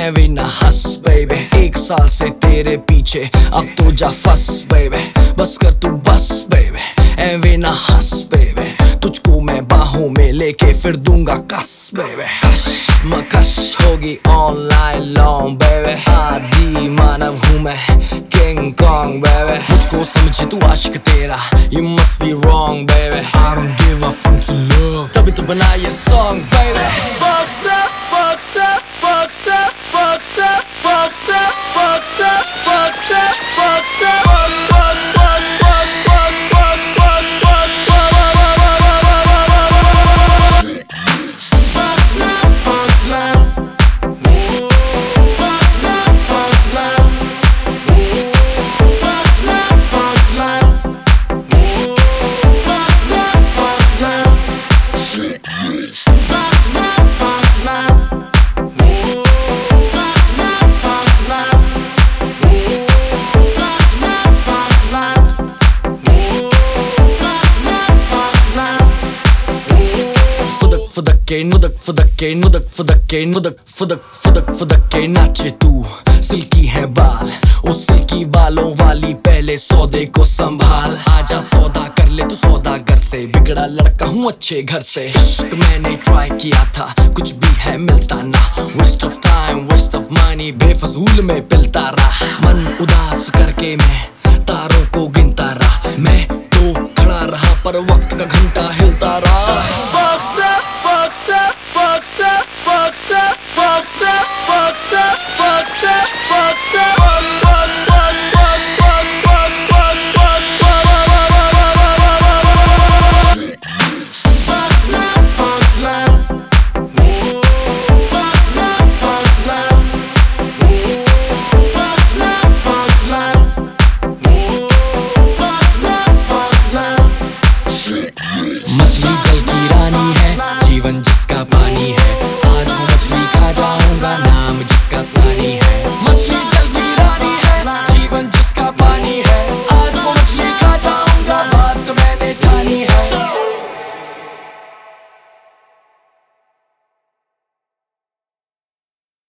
एवे ना हंस बेबे, 1 साल से तेरे पीछे अब तो जा फंस बेबे, बस कर तू बस बेबे, एवे ना हंस बेबे, तुझको मैं बाहों में लेके फिर दूंगा कस बेबे। मकश होगी ऑनलाइन लॉन्ग बेबे, आदि मानव हूँ मैं किंग कॉन्ग बेबे, मुझको समझे तू आशिक तेरा you must be wrong baby, I don't give a fuck to love, तभी तो बना ये song baby। Fuck that, fuck that, fuck that, fuck that, fuck that, fuck that, fuck that, fuck that, फुदक के नाचे तू, सिल्की है बाल, उस सिल्की बालों वाली पहले सौदे को संभाल, आजा सौदा कर ले तू सौदागर से, बिगड़ा लड़का हूँ अच्छे घर से, इश्क मैंने ट्राई किया था कुछ भी है मिलता ना, waste of time waste of money, बेफजूल में पिलता रहा, मन उदास करके मैं तारों को गिनता रहा, मैं तो खड़ा रहा पर वक्त का घंटा हिलता रहा। मछली जल की रानी है, जीवन जिसका पानी है, आज वो मछली खा जाऊंगा नाम जिसका सानी है।